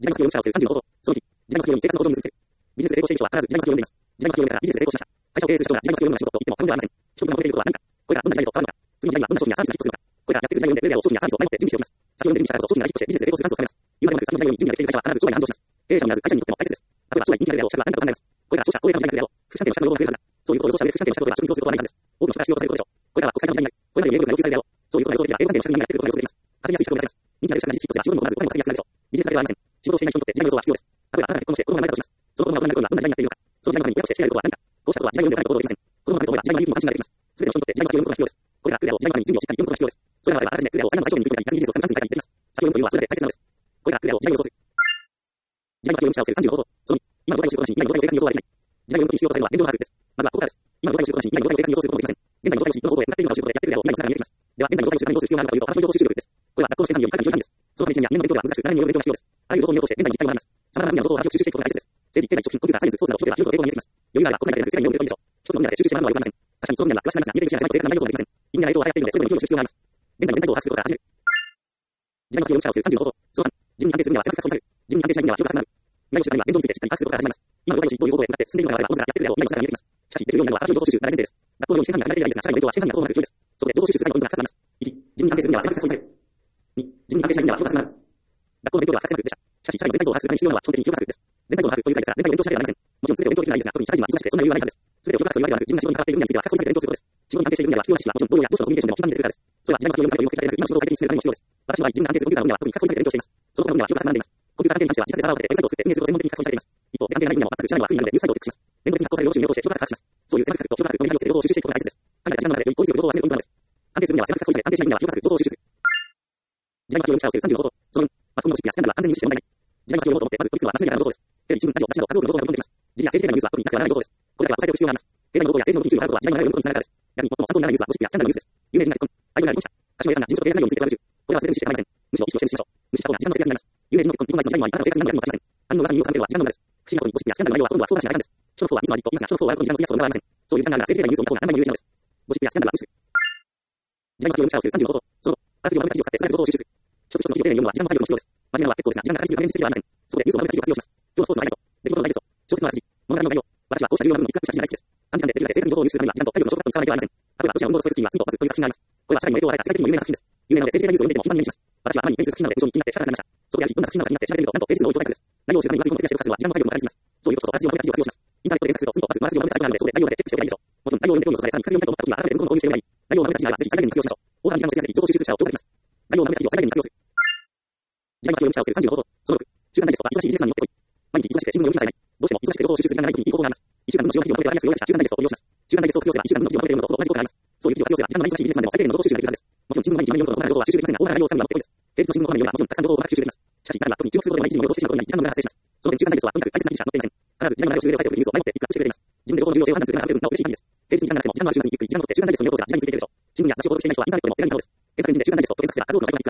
時代の容疑者をする36号。その1、時代のように生活の保障に結びつける。ビジネス成功している人は必ず時代の読んでいます。時代の読んでからビジネス成功しました。会社を経営する人が時代の読む仕事と言っても過言ではありません。人々が求めていることは何か。これがどんな時代と変わるのか。次の時代にはどんな商品やサービスがヒットするのか。これがやってくる時代を読んでウェブや商品やサービスを前もって準備しております。先ほど読んで準備したからこそ商品がヒットしてビジネスで成功するチャンスをつかめます。今でもなく先の時代ように準備ができている会社は必ず将来に繁盛します。経営者もなず会社にとっても大切です。例えば将来人気が出るであろう資格が何かと考えます。これから著者、高齢化の時代になるであろう。福祉関係の資格の要望が増えるはずだ。そういうことを予想した上で福祉関係の資格を取れば職に供することはないはずです。多くの人が必要とされることでしょう。これからは国際化の時代になり、これまでより英語力が要求されるであろう。そういうことが予想できれば英語関係の資格になってくることが予想できます。稼ぎやすい資格を目指せます。人気が出る資格が実績としては仕事のまずお金を稼ぎやすくなるでしょう。ビジネスだけではありません。仕事をしていない人にとって時代の予想は必要です。例えばあなたが結婚して子供が生まれたとします。その子供が大人になる頃にはどんな時代になっているのか。その時代のために親としてしてやることは何か。こうしたことは時代を読んでおかないと行動できません。子供が生まれた頃には時代の有無も安心ができます。すべての人にとって時代の読むことが必要です。これから来るであろう時代のために準備をしっかり読むことが必要です。それがあればあらかじめ来るであろう最後の最初に行くみたいにビジネスを参加する会に行ってきます。先ほどのというのはそれだけ大切なのです。これから来るであろう時代を予想する。時代の読む者をする35法。その2、今の状態を知ることなしに今の状態を正確に予想はできない。時代を読むことに必要とされるのは電動科学です。まずはここからです。今の状態を知ることなしに今の状態を正確に予想することができません。現在の状態を知り、どの方向へ向かっているのかを知ることでやってくるであろう未来の姿が見えてきます。では、現在の状態を知るためにどうする必要があるのかというと、私の情報収集力です。これは学校の試験管理よりかなり重要なんです。そのために1年や2年の勉強が難しく、7年に及ぶ勉強が必要です。あらゆる情報を見ようとして現在に実態を学びます。様々な分野の情報を学習していくことが大切です。政治、経済、食品、コンピューター、サイエンス、スポーツなど、一つでは広く英語が見えてきます。余裕があれば国内だけで世界に読むことがいいでしょう。一つの分野で集中して学ぶのはよくありません。確かにその分野が詳しくなりますが、見えてる知識や正確な内容をできません。意味がない情報が流行っているので、それぞれに興味をする必要があります。現在の全体像を把握することから始める。時代の読む者をする35法。その3、自分に安定するには世界が確保される。自分に安定しない分野は評価が高くなる。内容を知るためには現状についてしっかり把握することから始めます。今の状態を知り、どういう方向へ向かって進んでいるのかが分かれば、自らやってくるであろう未来の姿が見えてきます。しかし、できるようになるのは私の情報収集なら前提です。学校のように試験管理が考えられないですが、社会の勉強は試験管理がどうなるというです。そこで情報収集する際の運動が2つあります。1、自分に安定するには世界が確保される。2、自分に安定しない分野は評価が高くなる。学校の勉強では不可欠な学でした。しかし、社会の全体像を把握するために必要なのは基本的に評価学です。全体像を把握という回ですが、全体を勉強しなければなりません。もちろん全てを勉強できるのはいいですが、特に社会人は忙しくてそんな余裕はないからです。全てを評価するというわけではなく、自分が仕事に関わっている分野については確実に勉強することです。仕事に安定している分野では必要な知識はもちろん、同僚や上司とのコミュニケーションでも頻繁に出てくるからです。それは時代の読むという目的だけでなく、今の仕事を快適にするためにも必要です。私の場合、自分が安定するコンピューターの分野は特に確実に勉強しています。その他の分野は評価が並んでいます。コンピューター関係に関しては自宅でサーバーを立ててウェブサイトを作って運営することを専門的に確保されています。一方で安定がない分野も全く知らないのは不意なのでニュースサイトをチェックします。連続的に確保される用紙を見落として評価が把握します。そういう狭く書くと評価学とメディアにして情報を収集していくことが大切です。考えた時間の中でより効率よく情報を集めるポイントなのです。安定する分野は狭く確保され、安定しない分野は評価学情報を収集する。時代の読む者をする35法。その2、マスコミの知識やスキャンダルは完全に無視して問題ない。時代の読もうと思ってまず孤立するのはマスメディアの情報です。テレビ、新聞、ラジオ、雑誌など数多くの情報が飛び込んできます。時事や政治的なニュースは特になくてはならない情報です。これだけは抑えておく必要があります。経済の情報や政治の動きに注意があることは時代の読むことにつながるからです。逆に最も参考にならないニュースはゴシップやスキャンダルのニュースです。有名人が結婚、愛人が離婚した、歌手の A さんが事務所と経営内容についてトラブル中。これは全て無視して構いません。むしろ意識をして無視しましょう。無視した方が時間の節約になります。有名人の結婚、離婚の時代にはあなたの生活に何の役にも立ちません。他人の噂に身を固めるのは時間の無駄です。不審なことにゴシップやスキャンダルの内容はほとんどは不幸なしな時間です。人の不幸はいつもありと言いますが、人の不幸はあることに時間の費やすことにならありません。そういう時間があるなら政治的なニュースを見た方が何倍も有益なのです。ゴシップやスキャンダルは無視する。時代の読む者をする35法。そのあらすじをまとめた記事を使って素早く情報を収集する。一つ一つの記事を丁寧に読むのは時間の体力も必要です。真面目なのは結構ですが、時間がかかりすぎるために実績はありません。そこでニュースをまとめた記事を活用します。今日のスポーツのハイライト。出来事のダイジェスト。小説のあらすじ。物語の概要。私はこうした重要な部分の一角記事が大好きです。短時間でできるだけ正確に情報を入手するためには時間と体力のショートカットに使わなければなりません。例えばロシアの運動のそういう作品は罪と罰という作品があります。これは社会に影響を与えた世界的にも有名な作品です。有名なので政治的なニュースを読んでいても頻繁に目にします。私はあまりにニュース好きなので非常に気になって仕方なくなりました。そこであり、どんな作品なのか気になって調べてみると、なんとページ数の多い状態です。内容を知るために分厚い本を徹夜して読破するのは時間の体力もかかります。そういうこととあらすじをまとめた記事を活用します。インターネットで検索すると、罪と罰、まずあらすじをまとめたタイプなので、そこで内容だけチェックしておけばいいでしょう。もちろん内容を読んで興味をそそられ、さらに深く読みたいと思った時は改めて文庫の購入しておけばいい。内容をまとめた記事ならぜひ最大限に活用しましょう。大幅な時間の節約で情報収集する者を強化できます。内容をまとめた記事を最大限に活用する。時代の読む者をする35法。その6、中間ダイジェストは忙しいビジネスマンにもってこい。毎日忙しくて新聞の読む暇さえない。どうしても忙しくて情報を収集する時間がない時にいい方法があります。1週間分の重要な記事をまとめてわかりやすく要約した中間ダイジェストを利用します。中間ダイジェストを活用すれば1週間分の記事をまとめて読むのとほぼ同じ効果があります。そういう記事を活用すれば時間のない忙しいビジネスマンでも最低限の情報収集ができるはずです。もちろん新聞毎日読むことの大な情報は収集できませんが、大な内容を3分は持ってこいです。平日の新聞のコラムによりはもちろんたくさん情報をうまく収集できます。しかし、彼らは特に記録することで毎日の情報をしてしまうことになり、時間の無駄が発生します。その点中間ダイジェストはとにかく大切な記事しか載っていません。必ず時間の内容を収集で抑えておくニュースを前もってピックアップしてくれます。自分で情報の重要性を判断するのがあふれるのは嬉しい限りです。平日に時間がなくても時間のある週末にゆっくり時間を取って中間ダイジェストを見ようとすれば時間についているでしょう。新聞や雑誌を購読していない人はインターネットでも手軽に可能です。検索エンジンで中間ダイジェストと検索すれば数多くの情報がピックアップされます。自分に合った読みやすい記事を選ぶといいでしょう。時間がない時には中間ダイジェストを選ぶといいでしょう。時間のない時には中間ダイジェストをする35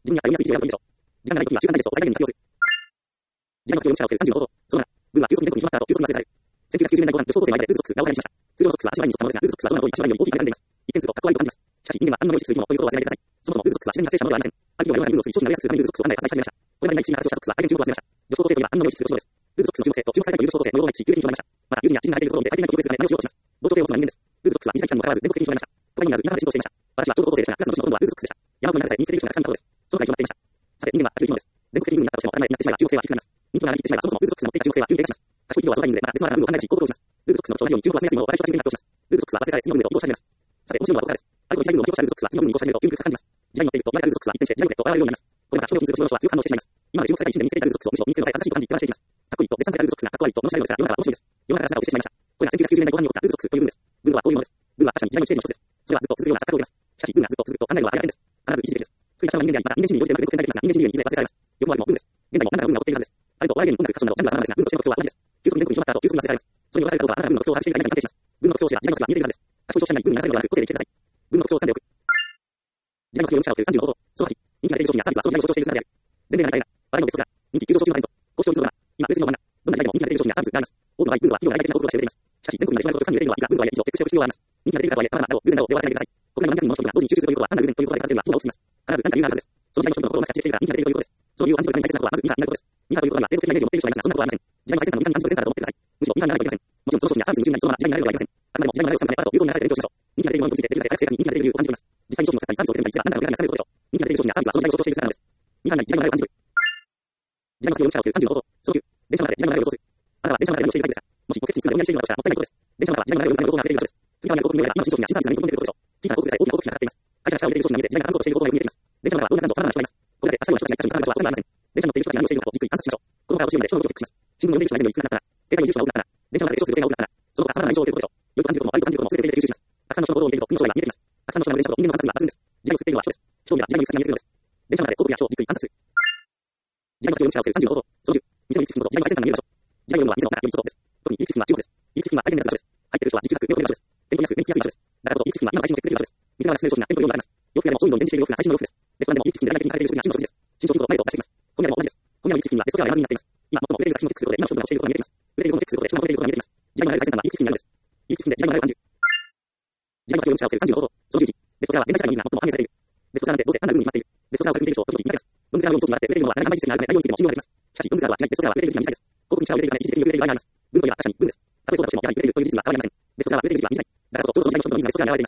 法。時代の読む者をする35法。その7、軍は急速に全国に広まった後、急速に発生される。1990年代後半、女子高校生の間でルーズソックスが話題になりました。通常のソックスは足場に沿ったものですが、ルーズソックスはどの通り足場より大きく選んでいます。一見するとかっこ悪いと感じます。しかし人間はあんなものを意識するものということを忘れないでください。そもそもルーズソックスは自然に発生したものではありません。ある企業が世の中にルールをすり、商品が安くするためにルーズソックスを案内発売し始めました。これまでにない不思議な形をしたソックスは大変注目を集めました。女子高校生といえばあんなものを意識することです。ルーズソックスの注目性と注目された有力高校生の要望が一致し、有利に広まりました。また、有利にや知人が入っているところで相手にないことを別が内容をしようとします。同調性を持つのは人間です。ルーズソックスは短い期間にもかかわらず全国的に広まりました。都会にある田舎で浸透していました。私はちょうど高校生でしたが、クラスの女子のほとんどはルーズソックスでした。山奥になる際、見つけている人がたくさんいたことです。そのくらい広まっていました。さて、人間はある生き物です。全国的になったとしても、当たり前になってしまえば注目性は低くなります。人気が長引いてしまえば、そもそもルーズソックスが持っていた注目性は急に低下します。賢い企業はそのタイミングで、また別のあるルールを考えるし、広告をします。ルーズソックスの超内容に注目を集めやすいものを最初は自分に発表します。ルーズソックスは忘れされ、次のルールを移動し始めます。さて、面白いのはここからです。ある時代ルールを移動したルーズソックスは次のルールに移動し始めると急に差が感じます。時代に乗っていると、前からルーズソックスは一転して、時代をと笑われるようになります。これまた人を気にする人の人は強く反応してしまいます。今まで注目された一年で見つけたルーズソックスをむしろ見つけの際、新しいことに一貫していきます。かっこいいと絶賛されたルーズソックスがかっこ悪いと罵られるのですが、世の中は面白いです。世の中が姿をしてしまいました。これが1990年代後半に起こったルーズソックスという文です。文とはこういうものです。文は確かに時代の一ページの一つです。それはずっと続くような錯覚を得ます。しかし文がずっと続くと考えるのはありがたいです。必ず一時的です。ついた人は人間であり、また人間心理に応じての全国展開できますが、人間心理にいずれ忘れられます。横回りも文です。現在も何らか文が起こっているはずです。あれとお笑い芸人音楽歌手などジャンルは様々ですが、文としての特徴は同じです。急速に全国に広まった後、急速に忘れられます。それに言わされたことはあなたが文の特徴を把握しているか何かに関係します。文の特徴を知れば時代の姿が見えているはずです。賢い消費者に文に流されるのではなく個性で生きてください。文の特徴を掴んでおく。時代の読む者をする35法。その8、人気が出ている商品やサービスはその時代を象徴している姿である。全米がないから、話題のベストセラー、人気急上昇中のタレント、高視聴率のドラマ、今、別の漫画、どんな時代でも人気が出ている商品やサービスがあります。多くの場合、文は企業が内外的な広告をしています。しかし、全国にまで広まることを管理できるのはいいが、文の場合、以上チェックしておく必要があります。人気が出ているかとはいえ、ただの偶然などでは忘れないでください。国内の何百人もの商品が同時に集中するということは単なる偶然ということで数えるのは非常に大きいです。必ず何かにはあるはずです。その時代の商品の心を中知っているから人気が出ているということです。 その理由を暗示に対するはまず2がことです。2がということは、程度的なイメージを持っている人がいますが、そんなことはありません。時代の最先端の民間のセンサーだと思ってください。むしろ2がならないといけません。もちろんその商品やサービスに順なりそうな時代になれるはありません。あくまでも時代になれる3がと有効にならされているとしましょう。人気が出ているものについて、できるだけ早く正確に人気が出ている理由を感じています。実際に商品の世界にサービスを出るのに実は何らかの手がされることでしょう。人気が出ている商品やサービスはその時代を象徴している姿なのです。2がない時代の流れを感じる。時代のスピードに力をする30の方法。その9、電車の中で時代の流れを予想する。あなたは電車の中で何をしているかですが、もし目的地に通過で同じしているのだとしたら、もったいないことです。電車の中は時代の流れを読むための情報が溢れている場所です。次は何が広告に見えれば、今の新商品や新サービスが何に求めていることでしょう。小さな広告でさえ大きな広告がかかっています。会社が力を入れている商品が見えて、時代が反抗している広告がよく見えています。電車の中はどんな感情を様々な人がいます。ここで明日の人たちが一家に考える場所はほとんどありません。電車の乗っている人たちが何をしているのかとじっくり観察しましょう。この場をチームで人の動きをチェックします。新聞の読んでいる人が以前の5つがなったら、携帯の住所が多くなったら、電車の中で視聴する予定が多くなったら、その他様々な印象を受けることでしょう。よく感じることも悪く感じることも全て入れて吸収します。たくさんの人の行動を見ていると、今の将来が見えています。たくさんの人が見る電車と人間の観察には抜群です。時代を作っているのは人です。商品は時代の行く先が見えているのです。電車の中で広告や人をじっくり観察する。時代の先を読む力をつける30の方法。その10、店の行き来こそ時代の最先端が見える場所。時代を読むのは店の中で寄り道です。特に行き来は中国です。行き来は大変な場所です。入っている人は時給高く目を止める場所です。店舗安く目につきやすい場所です。だからこそ行き来は今の最新のテクノロジーです。店側が進める商品や店舗用があります。洋服屋でも商品の電子している洋服が最新の洋服です。レストランでも行き来で大々的に書かれている商品や新商品です。新商品と前と出しています。今夜も同じです。今夜の行き来はベストセラーやランキングになっています。今最も売れている作品をチェックすることで、今の商品が落ちていることが見えています。売れているものをチェックすることで、人が売れていることが見えています。時代の流れを最先端は行き来になるのです。時代の流れ最先端は行き来になるのです。時代の先を読む力をつける30の方法。その11、時代の先を読む力をつける30の方法。ベストセラーは現代社会のニーズが最も反映されている。ベストセラーなんてどうせ単なる部分に決まっている。ベストセラーを見ている人、時々見かけます。ロングセラーを読む時があって売れているものは長い時期があるので内容についても信用ができます。しかしロングセラーは違い、ベストセラーは売れている時期が短いです。広告に力を入れているから一時的に売れている場合があります。文といえば確かに文です。たとえそうだとしてもやはり売れているという事実は変わりありません。ベストセラーは売れている時期は短い。だからこそちょうどその時代の人々のニーズがベストセラーに現れています。人々が抱えている悩みや不安な売れることの中にはどんな時代がやってくるのかを学ぶ機会にします。伝統法についてどんな時代がやってくるのかを学ぶ機会にします。伝統法についてどんな時代がやってくるのかを学ぶ機会にします。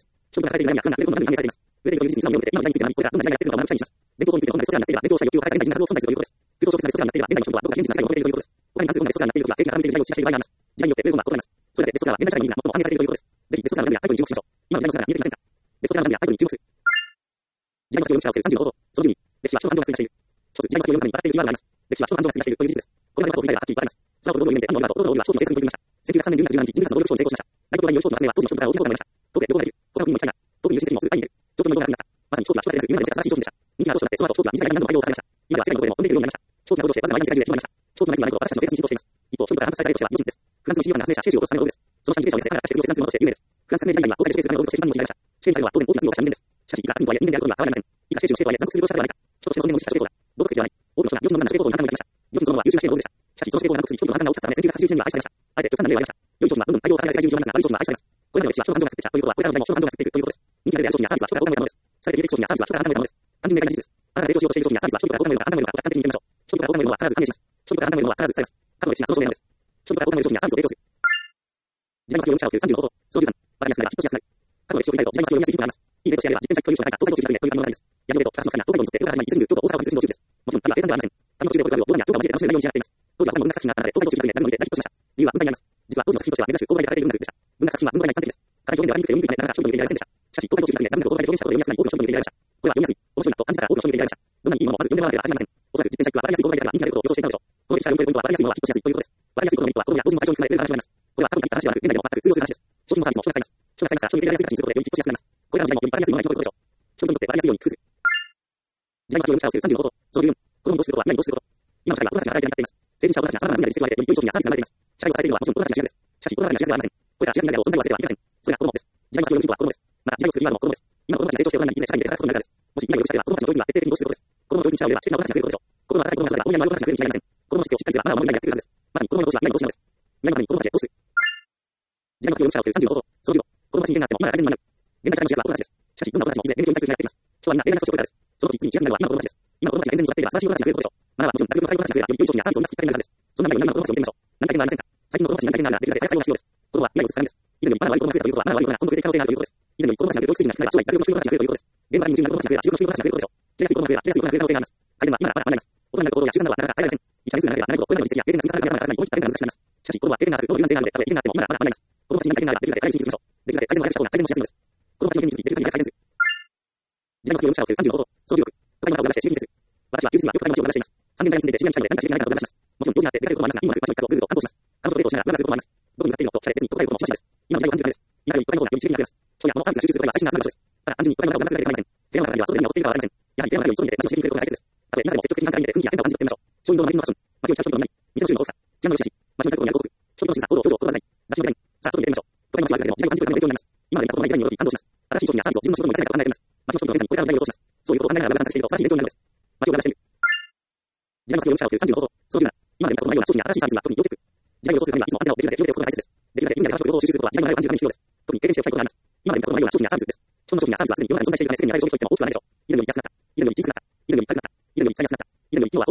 ベストセラーがベストセラーになっていれば伝統した欲求を変えた現代人の数を存在するということです。空想小説がベストセラーになっていれば現代の人々はどこか現実の世界を求めているということです。他に何数多くのベストセラーになっている時は永遠に改めている時代を示唆している場合があります。時代によって売れるものは異なります。それでベストセラーは現代社会のニーズが最も反映されているということです。ぜひベストセラーのルールやタイプに注目しましょう。今の時代のベストセラーが見えていませんか。ベストセラーのルールやタイプに注目する。時代の先を読む力をつける30の方法。その12、歴史は人の感情が追加している。一つ、時代の先を読むのに笑っている理由があります。歴史は人の感情が追加しているという事実です。この前の過去未来がはっきり分かります。スマホと同様にあのノーベル賞を受賞した商品は商品の成功に取り組みました。1903年12月17日、イングリスの能力賞に成功しました。大国内容賞の集めは当時の商品から大きな効果を得ました。当で両方ができる。この国にも期待が、特に輸出にも数回に出る。状況の動画がなくなった。まさに商品は商品でなく、今まで正しい商品でした。人気が当初だって、その後商品は短い間に何度も改良されました。今では世界のどこでも飛んでいるようになりました。商品が向上して、わずかな間に世界中で広まりました。商品がないと私たちの生活に浸透しています。一方、商品から反発された例としては、ヨジンです。フランスの CEO が発明したシェイシュを起こすための道具です。その下に技術者を世界から出して世界を生産するものとして有名です。フランス革命時代には公開でシェイシュのための道具として一般にも知られました。シェイシュは当然大きな罪を犯した人間です。しかし、いくら悪人とはいえ人間であることには変わりません。いくらシェイシュの成功は残酷する業者ではないか。所詮その人間の自社成功だ。道徳的ではない。多くの人がヨジンのような成功を何回もやりました。ヨジンそのものは優秀なシェイの道具でした。しかし、その成功が残酷する人々の判断が大きかったため、1981年には愛されました。あえて極端な例を挙げました。良い商品はどんどん大量化される世界中に広まりますが、悪い商品は愛されます。これらの歴史は商品が作ってきたということは、これからの時代も商品が作っていくということです。人気が出る商品やサービスは人が考えたものです。されている商品やサービスは人が考えたものです。単純明快な事実です。あなたが提供しようとしている商品やサービスは人々が考えるのか、客観的に見てみましょう。人々が考えるのは必ず判明します。人々が考えるのは必ずされます。過去の歴史がその証明なのです。人々が考える商品やサービスを提供する。時代の先を読む力をする30の方法。その13、わかりやすくなればヒットしやすくなる。過去の歴史を見たいと時代の先を読みやすい人があります。いい例としてあれば、自転車に共有しないという人がいます。東海道という反応があります。ヤギのベと2つの差が東海道に乗って、東海道に進むと大阪を外すの中です。もちろん、旅は平坦ではありません。旅の途中で声があるを動画にや動画を交えて楽しめる内容に仕上がっています。当時は他にも文学作品があったので、東海道中心になるので大ヒットしました。理由は文化にあります。実は当時の作品としては珍しく公開で書かれている文学でした。文学作品は文語が一般的です。課題表現では読みにくいため、なかなか商品の入れられませんでした。しかし、東海道中心で文学を公開で表現したことで読みやすくなり、多くの商品の入れられました。これは読みやすい、面白いなと感じたから多くの商品の入れられました。どんなにいいものもまず読んでもらわなければ始まりません。おそらく実践者は分かりやすい公開であれば人気が出ることを予想していたでしょう。この歴史から読み取れるポイントは分かりやすいものはヒットしやすいということです。分かりやすいことのメリットは子供や老人の対象に含まれる話があります。これは過去にあった話ではなく、現代でも全く通用する話です。商品もサービスも人が使います。人が使いますから商品を入れられやすい形にすることでよりヒットしやすくなります。これらの時代もより分かりやすいものが人々をでしょう。商品にとって分かりやすいように工夫する。時代の先を読む力をする30の方法。その14、子供にどうすることは何にどうすること。今の社会は子供たちが働いていなくなっています。成人者は子供たちが様々な分野で実績を上げてより良い商品やサービスが生まれています。社会を支えているのはもちろん子供たちが主役です。しかし子供たちが主役ではありません。これら主役になる存在は忘れてはいけません。それが子供です。時代の先を読む人は子供です。また時代を作る今のも子供です。今子供たちが成長して大人になり、いずれ社会に出て働くことになるからです。もし今より下では子供たちの教育には徹底的にどうすることです。子供の教育に力を入れれば知的な子供たちが増えることでしょう。子供が働い子供が育てば大人になる子供たちが増えるに違いありません。子供の質をしっかりすればまだまだ未来がやってくるはずです。まさに子供の投資は未来の投資なのです。未来のために子供たちへ投資する。時代の先を読む力をする30の方法。その15、子供たちに限らなくても今が大変になる。現代社会の主役は子供たちです。しかし、どんな子供たちも以前年齢に対する時代がやっています。人はみんな永遠な年を超えたです。その時に一番になるのは今の子供たちです。今の子供たちが現在に育っていれば新しい子供たちが増えることでしょう。学ばもちろん大量の対応子たちが増えればより良い商品やサービスを生み出すきっかけになるはずです。そんな未来の今の子供たちを見てみましょう。何か変はありませんか。最近の子供たちに何か変ならできるだけ早く対応が必要です。子供は未来を映すためです。以前よりまだ悪い子供が増えたということはまだ悪い子が今度増えていく可能性があるということです。以前より子供たちが増える追いついていない将来大量の子供たちが増えるということです。現場に夢中になる子供たちが増えれば中の子供たちが増えることでしょう。切れやすい子供が増えれば切れやすい子が増える可能性があります。改善は今まだまだあります。大人になる行動や習慣などはなかなか変えられません。一回ずつになればなるほどこれらの実績や経験が積み重ねらればならないといった点が難しくなります。しかし子供は経験が浅くどの柔軟性があるので多分今になってもまだまだ学ばないます。子供たちに何か変ならできるだけ早く気づきましょう。できるだけ改善の早くした方が改善もしやすいのです。子供たちの権利についてできるだけ改善する。時代の先を読む力をする30の方法。その16、都会の中を流して収入にする。私は休日にはよく都会の街を流しています。3年代に住んでいて知り合いにしたいので何か知り合いないかを流します。もちろん用事があって出かけることもありますが、今まで街の一角をぐるっと観光します。彼女とデートをしながら流することもあります。どこに向かっているのと聞かれ別に都会のこともしましょうです。今の時代は30代です。今より都会の方がより知的になります。人や物サービスが集中することが最新な場所です。ただ単純に都会の中を流すだけではありません。部屋の中には外で何が起こっているかはありません。やはり部屋の中より外に出て街を知りにくいことが大切です。たとえ中でも積極的に考えて空気や変化を感じ取ってみましょう。商品の内容のファッション、街を光る商品の何、店の種類の多さ、治安の良し悪し、街の中を見る広告、商品の審査、行動を壊さない、雑誌のデザイン、さあ外に出てみましょう。都会の街を歩いてでも時代を感じることができるようになります。今まで見たことのないデザインに驚き感動します。新しい商品やサービスを自分の店内で考えています。また商品の店内で考えています。街の人々のデザインをこれからの時代を予想します。そういうことを考えながら流されていると素晴らしい勉強になるのです。街を流してみる。時代の先を読む力をする30の方法。その17、今まで見たことのないような商品や新しいサービスは特に要チェック。時代を予想するためにはいつもアンテナをできるだけ広げておくことが大切です。できるだけみんなで情報を収集することは時代の流れを感じるために必要です。特に経験しておきたいことがあります。今まで見たことのないような商品やサービスです。その商品やサービスはすでに世の中に存在しているため、すでに流れる商品といっても大きくはないでしょう。以前より安くなった。以前より短くなった。以前より使いやすくなった。以前より今日は大きくなった。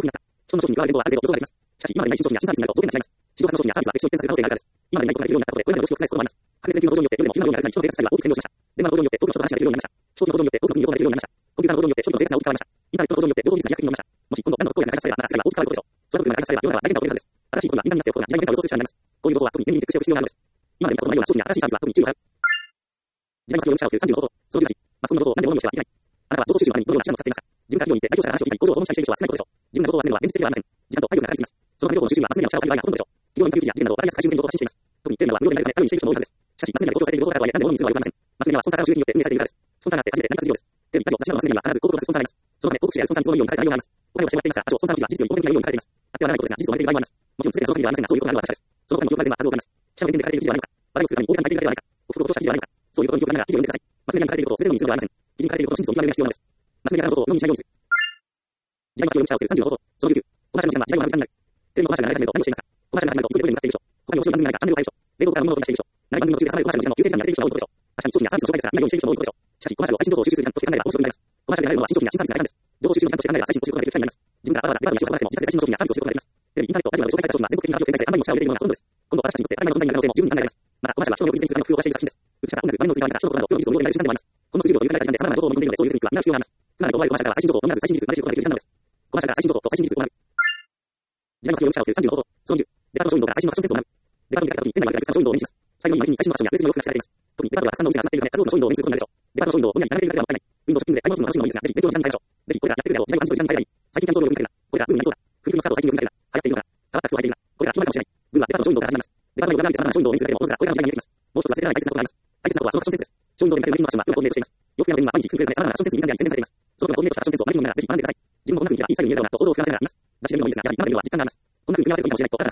既存の商品に加わる電動はある程度予想されます。しかし、今までにない新商品や新サービスになると当然なり違います。市場価格商品やサービスは決勝に転載される可能性があるからです。今までにないことができるようになったことで、これまでの常識を覆すこともあります。白熱研究の向上によって、よりも急な量になる人の生活スタイルは大きく変動しました。電話の向上によって、多くの人と話ができるようになりました。商品の向上によって、多くの国に旅行ができるようになりました。コンピューターの向上によって、商品の生活が大きく変わりました。インターネットの向上によって、情報技術が飛躍に伸びました。もし、今度、何のことをやらなかったら、まだ世界は大きく変わることでしょう。その部分がなかったら、世の中は大変なことです。新しいことはみんなになって起こるが、時代の変化を予想するしかないです。こういう情報は特に目に見て口を必要なのです。今まで見たことのないような商品や新しいサービスは特に注意を払う。時代の容疑者をする35方法。その18、マスコミのことを何でも論議してはいけない。あなたは情報収集のためにどのような手段を使っていますか。自分から企業に行って代表者から話を聞いたり、工場を訪問したりしている人は少ないことでしょう。自分が情報を集めるのは現実的ではありません。時間と体力がかかりすぎます。そのため情報の収集にはマスメディアの力を借りる場合がほとんどでしょう。企業のインタビュー記事や事件などを分かりやすく回収に情報を発信しています。特にテーマは無料でないため頼りにしている人も多いはずです。しかし、マスメディアで強調されている情報だとはいえ、何でも論議するのはよくありません。マスメディアはスポンサーからの収益によって運営されているからです。スポンサーがあって初めて何かするようです。テレビ、ラジオ、雑誌などのマスメディアには必ず広告がスポンサーがあります。そのため、広告主やスポンサーに都合のいいように書かれた内容があります。お金をしてもらっていますが、あとスポンサーの記事は事実より公平になるように書かれています。あってはならないことですが、事実を真似ている場合もあります。もちろん全ての情報ではありませんが、そういうことがあるのは確かです。その他にも記録が出るのは数多くあります。記者の意見で書かれている記事はないのか、話題を作るために大げさに書いているだけではないか、憶測を落とした記事はないのか、そういうことに記憶がながら記事を読んでください。マスメディアに書かれていることを全て論にするのではありません。記事に書かれていることの真実を見極める必要があります。マスメディアからの情報を論にしないようにする。時代の容疑者をする35方法。その19、コマーシャルの時間は時代の話になる。テレビのコマーシャルが流れ始めると何をしていますか。コマーシャルが始まるとすぐトイレに向かっている人。他に面白い番組がないかチャンネルを変える人。冷蔵庫から飲み物を出している人。何番組の途中で挟まるコマーシャルの時間を休憩時間にやっている人が多いことでしょう。確かに商品やサービスの紹介ですが、内容にしている人も多いことでしょう。しかし、コマーシャルを最新情報を収集する時間として考えれば面白くなります。コマーシャルが流れるのは新商品や新サービスが流れるんです。情報収集の時間として考えれば最新の知ることができる機会になります。自分からわざわざデバイスを話しても、自宅で最新の商品やサービスを知ることができます。テレビ、インターネット、ラジオなどで紹介された商品が全国的にラジオ展開され、あまりにも力を入れているのがほとんどです。今度私たちにとって当たり前の存在になる可能性も十分に考えられます。また、コマーシャルは人の欲にするための工夫をしている作品です。映し方、音楽、場面の追加から人の心など、世の技術を見られる時間でもあります。この数量を許された時間で様々な情報を読んでいるので、そういうテクニックは皆必要があります。つまり、この前コマーシャルから最新情報をとにかく最新技術を学ぶことができる時間なのです。コマーシャルから最新情報と最新技術を学ぶ。時代の容疑者をする35方法。その10、デパートの商品から最新のファッションセンスを学ぶ。デパートに書いた時に店内がたくさんの商品を目にします。最後にマネに最新のファッションやベースの洋服が使われています。特にデパートはたくさんのお店が集まっているため、数多くの商品を目にすることになるでしょう。デパートの商品を本屋に並べているだけではもったいない。運動ショッピングで買い物するのが楽しいのもいいですが、ぜひ勉強の時間に変えましょう。ぜひこれらやってくれよ。時代を暗示の時間に変えたり、最近キャンプ場を見たりだ。これらブームになりそうだ。冬のスカートを最近読みたいだ。流行っているのか。変わった靴を履いているな。これら決まるかもしれない。ブームはデパートの商品動から始まります。デパートの横が見て様々な商品動を目にするだけでも、おそらくこれらの時代に見えてきます。もう一つ忘れられない大切なことがあります。大切なことはそのファッションセンスです。商品動で見かけるマリンのファッションは今コーディネートしています。洋服やモデルには毎日工夫が様々なファッションセンスに見たり宣伝されています。そのコーディネートしたファッションセンスをマリンのならぜひ学んでください。自分もこんな風に着ればインスタイルに見えるだろうなと想像を膨らませながらあります。雑誌で見るのもいいですが、やはり今まで見るのは時間があります。こんな風に組み合わせることかもしれないと、新たなファッションセンスを見つけるきっかけになります。商品動のマリンから最新の部分を感じ取る。時代の容疑者をする35方法。その11、コートの個性をなくして自分の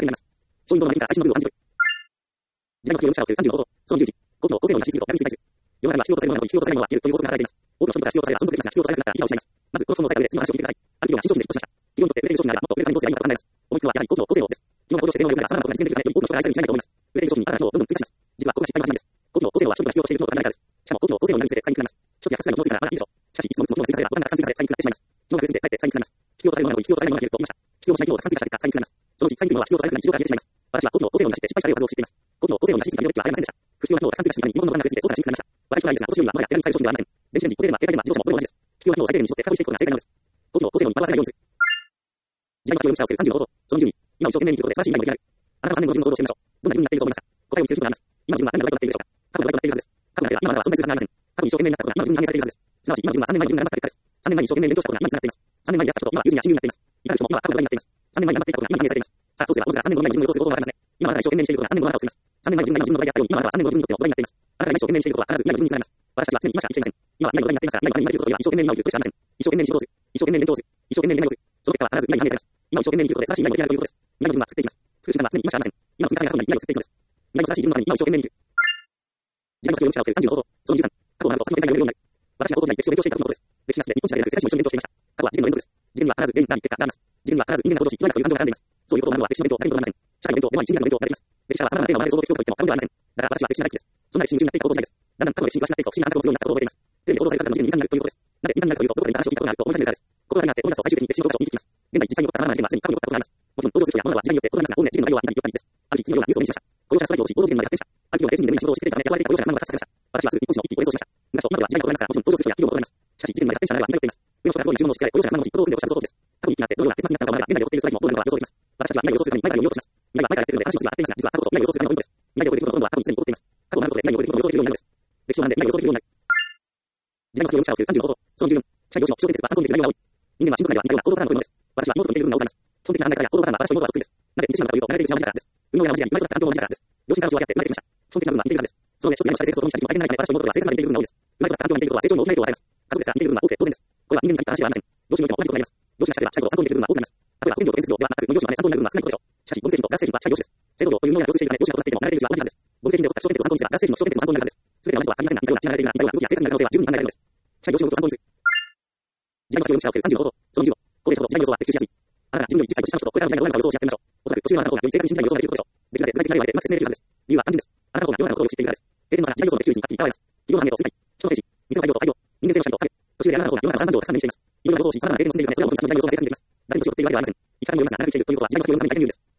個性をなくしすぎると逆に衰退する。世の中には必要とされるものなどに必要とされるものは消えるという法則が働いています。多くの人から必要とされる存続的な必要とされなかったら言い方を失います。まず、この本の世界で次の話を聞いてください。ある企業が新商品でヒットしました。企業にとって売れている商品があればもっと売れるためにどうすればいいのか考えます。本質はやはり個の個性をです。企業が向上して性能力が様々なことが実現できるため、より多くの人が愛されるようにしないと思います。売れている商品に新たな機能をどんどん追加します。実はここが失敗の話なんです。個の個性は人々が必要としている機能がないからです。しかも個の個性を何につれて最近になります。一つや二つぐらいの機能を追加ならまだいいでしょう。しかし、いつもいつも機能を追加されば他がたくさん追加され最近になってしまいます。機能が増えすぎてかえって最近になります。必要とされるものなのに必要とされないものが減ると言いました。必要としない機能をたくさん追加した結果最近になります。そのうち最近のものは必要とされるのに需要が消えてしまいます。私は個の個性をなして失敗した例を数多く知っています。個の個性をなしすぎた履歴はありませんでした。不必要な機能をたくさん追加したに日本の文化が過ぎて操作がしにくくなりました。私はないですが、今年よりはもはや手紙に使える商品ではありません。電子レンジ、固定電話、携帯電話、自動車もこれも同じです。必要な機能を最低限に絞って深掘りしていくことが正解なのです。個の個性を見回せないようにする。時代の容疑者をする35方法。その12、今一生懸命に生きることで素晴らしい未来もできる。あなたは3年後の自分の想像をしてみましょう。どんな自分になっていると思いますか。答えを見つける必要があります。今の自分は何が悪くなっているでしょうか。過去の悪くなっているはずです。過去の悪くなっているはずです。今はそんなに数がありません。過去に一生懸命になったことが今の自分に反映されているはずです。すなわち今の自分は3年前に自分が頑張った結果です。3年前に一生懸命に勉強したことが今につながっています。3年前にやったこと、今は有利にや親友になっています。いかにしても今は過去の誰になっています。3年前に頑張っていたことが今に反映されています。さあ、そうすれば、おのずから3年後の未来の自分の予想する方法がわかりますね。今あなたが一生懸命にしていることが3年後のあなたを作ります。3年前の自分が今の自分の場合やったように、今あなたは3年後の自分にとっての土台になっています。あなたが今一生懸命にしていることは必ず未来の自分につながります。私たちは常に今しか生きていません。今は未来の土台になっていますから、未来の土台になっていることよりは一生懸命に今を生きるそれしかありません。一生懸命に仕事をする。一生懸命に勉強をする。一生懸命に恋愛をする。その結果は必ず未来に反映されます。今を一生懸命に生きることで素晴らしい未来を手に入れるということです。未来の自分は作っていきます。作る時間は常に今しかありません。今の積み重ねが過去になり未来を作っていくのです。未来の素晴らしい自分のために今を一生懸命に生きる。時代の容疑者をする35方法。その13、過去を学ぶと先の展開が読めるようになる。私が高校時代に歴史を勉強していた時のことです。歴史なしで日本史だけでなく世界史も一緒に勉強していました。過去は事件の連動です。事件には必ず例に何結果があります。事件には必ず人間が行動し、世の中という感情が絡んでいます。そういうことを学ぶのは歴史の勉強だけではありません。社会の勉強でもあり、心理学の勉強を学びます。歴史は様々なテーマを学べる総合的教育と言っても過言ではありません。だから私は歴史が大好きです。そんな歴史に夢中になっていた高校時代です。だんだん過去の歴史に詳しくなっていくと不思議な感覚を持つようになったことを覚えています。テレビで報道された数の事件に敏感になるということです。なぜ敏感になるかというと、どこかで話を聞いたことがあると思い始めるからです。心がになって思い出すと最終的に歴史の教科書を見に行きます。現在実際に起こった様々な事件はすでに過去に起こったことがあります。もちろん登場する人や物は時代によって異なりますが、本音、事件の内容は似たり寄ったりです。ある日、次のようなニュースを目にしました。雇用者がストライキをし、労働時間まで逆転した。ある企業が定時に仕事をしていたため、雇われていた雇用者が何度か殺されました。私はすぐに日本史の一気にを演奏しました。昔と今までは時代が異なりますから、もちろん登場する人や企業も異なります。しかし、事件まで逆転した流れはみんな寄っています。上の人から上に注文をしつけられ、雇用者が何度も実行を組んで起こしたそのことです。過去に一気になってどのような結末になったのかを前が現在で追っているストライキもどうなるのか予想できます。私たちは未来を予想するために前から読みようとします。未来は前からやっているので、話をするが合っていますが、実は過去と未来を予想するためのポイントです。未来で起こることのほとんどは過去にすでに起こっています。過去を学ぶことで未来に起こることを予想できるようになるのです。歴史を学んで未来を予想できるようになる。時代の容疑者をする35方法。その14、社会上司の気象転結は参考にできる内容が多い。人間は心臓からでは似たような行動パターンを取るのです。私は妹と似ている部分が多くあります。基本的な考え方や行動パターンは私の妹は得意です。なぜ似てしまうかというと、慣れているしまう時だからです。運動やマジやに生まれ育った環境も似たからです。両親から血を分け合って生まれてきました。基本的な部分は似ているからです。その上、一つや二つ生活を共にした時も大変な中で私と妹は正確な似ている部分が多いです。生まれ育った環境が似ていることは成長に大きな影響を与えます。家族ですから似ている部分は多くて当然です。これは人間に限った話ではありません。両親においても同じことが言えます。両親が近いことを参考にできる部分は多くなります。例えば、運動と建設業では全く無両親まで参考になる部分は少ないことでしょう。しかし、ゴム製品とガス製品は近い業種です。製造業というものが共通しているため、両親が行っていても慣れているうちは同じはずです。ゴム製品で起こった気象転結を参考にすれば、ガス製品の気象転結も参考になるはずです。全ての同じとは限りませんが、似たような血が流れているな、似たような動きや正確な可能性は十分に考えられるのです。近い業種のことを参考にする。時代の容疑者をする35方法。その15、高齢者ほど時代の予想は的中しやすい。あなたが自分より小さい年の人とこれからの時代がどうなるかを予想しやってみましょう。おそらく年上のあなたの方がより正確に未来の予想ができることでしょう。できるだけ具体的な例を挙げてうまく説明できるはずです。理由は単純です。あなたの方が世の中のことを知っているからです。定点の差が時代予想の的中率に勝っていた場合です。企業の反映と世界、人の政治、水の大量と大量、人間性の社会と影、途中であなたの方が世の中の何段上をたくさん目にしています。いろんなことをし、様々な定点を積んでいるため、それをもとにした時代の予想が正確にできます。誰にも仕事っているわけではありません。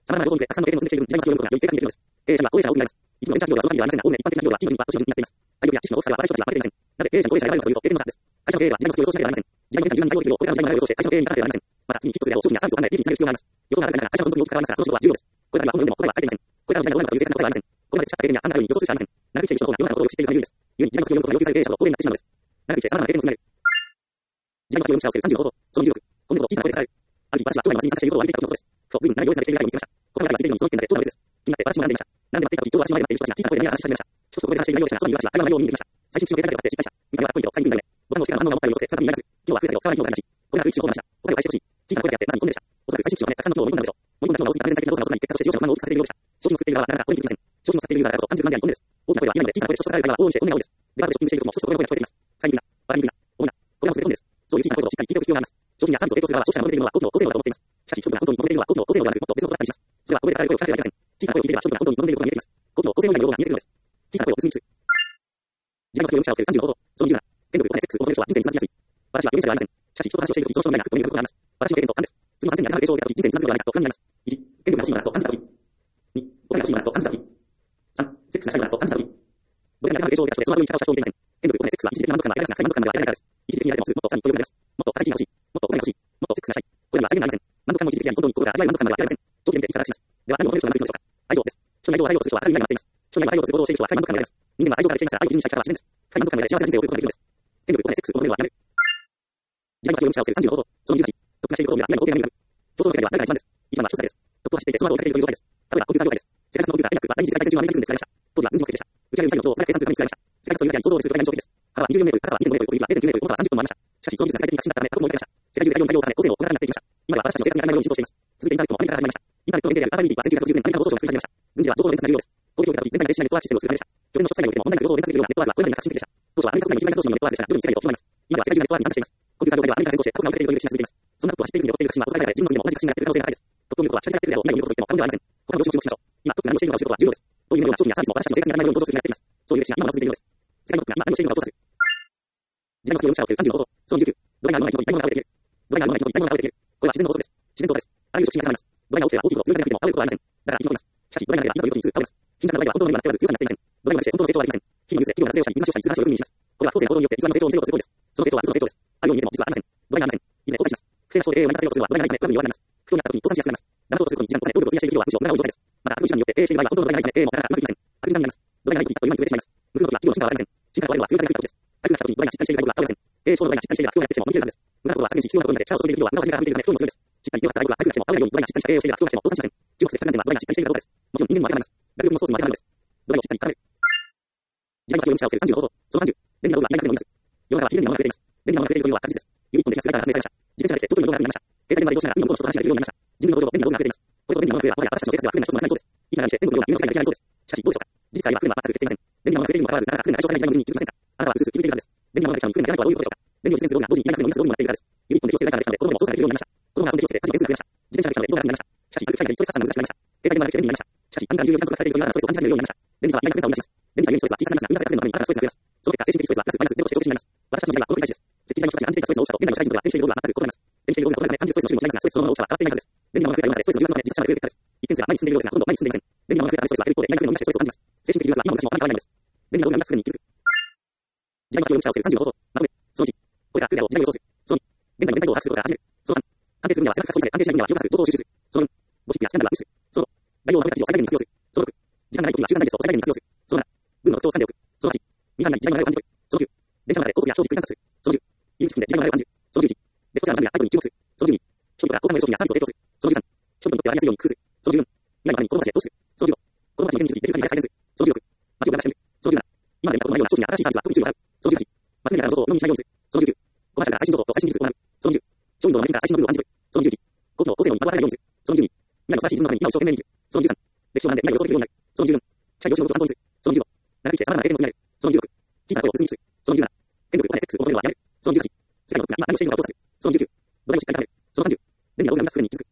様々な労働でたくさんの経験を積んできている時代の企業のことがより正確に言えるのです。経営者には高齢者を多くなります。一部のベンチャー企業はその限りではありませんが、大手一般的な企業はチームには都市人になっています。体力や知識の大きさや若い人たちがあまり出ていません。なぜ経営者に高齢者が選ばれるかというと、経験の差です。会社の経営は時代の時を予想しなければなりません。時代の変化に柔軟に対応できるよう、これからの時代の流れを予想して会社の経営に生かさなければなりません。また、次にヒットするであろう商品やサービスを考えて利益につなげる必要があります。予想が長くなる会社の存続に大きく関わりますが、その仕事は重要です。これからはこの上でもこれは書いていません。これからの時代のどうなるかという正確な答えはありません。これまで培った経験や判断力に予想するしかありません。長く生きている人の方が世の中のことを知っているため有利です。故に時代の必要要求が要求される経営者と高齢になってしまうのです。長く生きて様々な経験を積める。時代の必要を知る30のこと、その重力、このことを小さな声で語る。ある日、私は将来の街に参加していることを歩いていた時のことです。そう、随分長い様子ができている会を見つけました。この会はすでにその時点でどうなるです。気になって私も並んでいました。並んで待っていた時、ちょうど私の前で待っている人たちが小さな声で何やら話し始めました。一つそこで話している内容でしたが、その時私は会話の内容を見に行きました。最新の経験だけで分かって失敗した。見た目はかっこいいけど、最近だよね。僕の視点が反応が思ったより遅くて、姿に見えます。今日は増えたよ、さらに今日が話。これが不一致のことでした。お金を返してほしい。小さな声でやって、まさにこんでした。おそらく最新機種はね、たくさんの機能を盛り込んだでしょう。盛り込んだ機能が多すぎた全体的な動作が遅くなり、結果として使用者の不満を大きくさせているようでした。商品を作っている側はなかなかこれに気づきません。商品を使っているユーザーだからこそ30万でありこんでです。大きな声は言えないので、小さな声で一つ伝えられる会話は往々にしてこんなに多いです。デパートでショッピングしている時も一つそこの声が聞こえてきます。最近だ、バラにいるな、重いな、これはもうそれでこんです。そういう小さな声をしっかり聞いておく必要があります。商品やサービスを提供する側は消費者が求めているものは高機能、高性能だと思っています。しかし、商品が本当に求めているのは高機能、高性能ではなく、もっと別のことだったりします。それはここで語られる声を聞かれてはいけません。小さな声を聞いていれば商品が本当に求めていることが見えてきます。高機能、高性能以外の要望が見えてくるのです。小さな声を普通に聞く。時代の必要を視る30のこと、その27、電力、お金、セックスを求める人は人生につまずきやすい。私は容疑者ではありません。しかし、人と話をしているとき、その人の目がふっと見えることがあります。私の経験と勘です。次の3点に当てはめる情報を受けたとき、人生につまずくのではないかと不安になります。1、電力が欲しいのだと感じたとき。2、お金が欲しいのだと感じたとき。3、セックスがしたいのだと感じたとき。どれだけ当てはめる情報を受けたとして、その後に見方をした人を見ていません。電力、お金、セックスは一時的な満足感が得られますが、深い満足感では得られないからです。一時的に得られてもすぐ、もっとさらにということです。もっと働きが欲しい。もっとお金が欲しい。もっとセックスがしたい。これには際限がありません。満足感も一時的であり、本当に心が味わえる満足感では得られません。長期で見ていつからします。では、何を求める人が何を求めるのでしょうか。愛情です。人に愛情をする人は愛になっています。人に愛をする行動をしている人は深い満足感が得られます。人間は愛情ができていますから、愛を基準にした生き方は自然です。深い満足感が得られ幸せな人生を送ることができるのです。電力、お金、セックスを求めるのはやめる。時代の必要を知る30のこと、その18、特化していることを見れば、未来の高低が見える。競争の世界では誰が一番です。一番は調査です。特化していて、その後を追いかけているという状態です。例えば、コンピューター業界です。世界のコンピューター、電力は第二次世界大戦中はアメリカ軍で使われました。当時は軍事目的でした。打ち上げミサイルのことを最大計算するために使われました。世界のそういう中に想像をすると大変な条件です。幅は20メートル、高さは2.5メートル、横には0.9メートル、重さは30トンもありました。しかし、その技術が世界的に革新だったため、過去も追いかけました。世界中で大量の対応を重ね、高性能を行うようになっていきました。今では私たちの生活に当たり前のように浸透しています。続いてインターネットもアメリカから始まりました。インターネットの連携であるアーバーミーティは1960年、アメリカの放送省が作り始めました。軍事は情報の連鎖が重要です。攻撃を受けた時、全体が停止しないネットワークシステムを作り始めました。拠点の詳細においても、オンラインで情報を連鎖するようなネットワークはこれまでに革新的でした。当初はアメリカ国内の一番大都市のネットワークでしたが、徐々に世界で広まります。今では世界中のネットワークに参加しています。コンピューター業界ではアメリカ先行して過去が受けているという歴史が続いています。そんなことは知っている国で起こっている革新は、遅かれ早かれ自分の国でも同じ革新がやっている可能性が高いです。特許技術は社会的なことを未来のことと言っても過言ではありません。他の業種に注目しましょう。今、特に何をしているのかを知ることは重要です。というような商品やサービスも私たちの生活に当たり前のように行動するようになっています。そういう歴史が今も続いているのです。世界の特に今何をしているのかを調査する。時代の必要を知る30のこと、その19、ドライナーのない人と一体ものが倒れている。ドライナーのない人と一体ものが倒れている。これは自然の法則です。自然とです。あらゆる触診が高まります。ドライナーを起きては大きいことを通過でなくても倒れることはありません。だから生き残ります。しかし、ドライナーではいざという時にすぐ倒れます。貧弱なドライは本当の今なっておらず強さになっていません。ドライナーでして本当の成長はできません。日々ニュースで企業が脱税をしたり、水増しをしたり、水増しを含みにします。これは不公正な行動によって偽りの成長を見せようとする行為です。その成長は嘘の成長です。あるように見えても実はありません。ドライナーありません。いずれ後悔します。不正な思考で A を成功するのはドライナーがいないため、プラグに弱くなります。不況になった時に倒産しやすくなります。騙そうとすることに時間とお金、労力を費やしている企業はむしろ無駄な状態です。また、悪事によって経営している場合は本当のドライナーがいないため A もなかなかうまくいきません。悪事になります。ドライナーがいいという今に潰れてしまいます。無風の時は企業の進化はありません。進化が終わるのは強気が来る時です。台風が来た時にドライナーしっかりしている態度が倒れません。経営上のドライナーしっかりしているが不況がやってきても乗り切れるはずです。無駄なことは削減し必要なことになって力を注いでいる企業は無駄を始めから始めているので不況も強いです。しっかり強かった台風が台風が来ても倒れないようにドライナーしっかりした経営をしているが不況が来ても倒産しません。中国政府関連はドライナーしっかりしているかどうかです。もちろん人間も当てはまります。学力もソースも当てはまります。ドライナーをしっかり固める。時代の必要を知る30のこと、その30、電気の量は未来のみです。世の中は非常に間もなく増えています。電気の量が増えているというのは確実です。ユニットの電気が発明されました。自転車が来て東京にどうなるようになりました。携帯電話で移動しながら海の向こうの人と話ができるようになりました。人類の情報、電気の量が増えています。これと電気の量が増えれば、私たちの生活では不便な一つもなくなりそうです。いい話で電気の量が有の世界ができないそうです。しかし、どうでしょうか。事実界は不便は全く減っていません。電気の量が増えているにもかかわらず、なかなか不便な対象されない時代の国に気づきませんか。あなたはうすうす気づいているはずです。電気の量が来たのに不便な不便な不便なとはどういうことでしょうか。電気を実現するような同時に今の不便な不便なっているからです。ユニットの適応性が高くなって子供も操作できるようになりました。子供が遊んで気をつけて家事を減数が増えました。自転車が来たので人が楽になりました。しかし、ある機械でストレス発散が難しくなりました。携帯電話が来て便利になりました。しかし、アンカーに重要に観測されているというようなストレスを感じ始めるようになりました。電気は意外な不便さを生み出します。電気はストレスは小さくなりますが、運動がかかるので、新たなストレスが増えます。その結果、精神的ストレスはプラスマイナスゼロとして直進になります。私たちの時代はこの繰り返しです。石器時代の人たちが安定的なストレスの大きさと現代の社会人とでは電子レールが全く異なります。電子レールが異なるため、感じるストレスの種類も違いますが、ストレスそのものの大きさは変わっていないはずです。電気が増えた今までストレスの重要なので、実際は増えていったです。一点数が前に進んでいるようですが、ほとんど前に進んでいません。電気が増えたストレスが減る一方で、今より増えるストレスを感じます。精神的流圧は今も昔もあまり変わらないのです。電気がどうなりますすぐに気づく。時代の必要を知る30のこと、まとめ、その1、これから来るであろう時代を予想する。その2、現在の全体像を把握することから始める。その3、安定するには正確さを保持され、安定しない分には広く情報を収集する。その4、ゴシップやスキャンダルは無視する。その5、概要をまとめた記事を最大限に活用する。その6、時間がない時には習慣ダイジェストを最大限に活用する。その7、文の特徴を掴んでおく。その8、見た目に時代の流れを感じ取る。その9、電車の中で広告や長期繰り返す。その10、入り口で時代の流れを感じる。その11、ベストセラーの中身やタイトルに注目する。その12、人々が高価な商品やサービスを提供する。その13、人々にとって割りやすいように工夫する。その14、未来のために子供たちへ投資する。その15、子供たちの権利についてできる限り改善する。その16、街を流してみる。その17、今まで見たことのないような商品や新しいサービスは特に注意を払う。その18、マスメディアからの情報を世にしないようにする。その19、コマーシャルが最新情報と最新技術を学ぶ。その20、商品のマネキンから最新の部分を感じ取る。その21、国の高性能に惑わさないようにする。その22、未来の素晴らしい自分のために今を一生懸命に生きる。その23、歴史を学んで未来を予想できるようになる。その24、社会業種のことを参考にする。その25、長く生きて様々な経験を積み上げる。その26、小さな声を普通にする。その27、権力、お金、セックスを求めるのはやめる。その18、世界の特に今何をしているのかを調査する。その19、土台をしっかり高める。その30、電気がどうなりますすぐに気づく。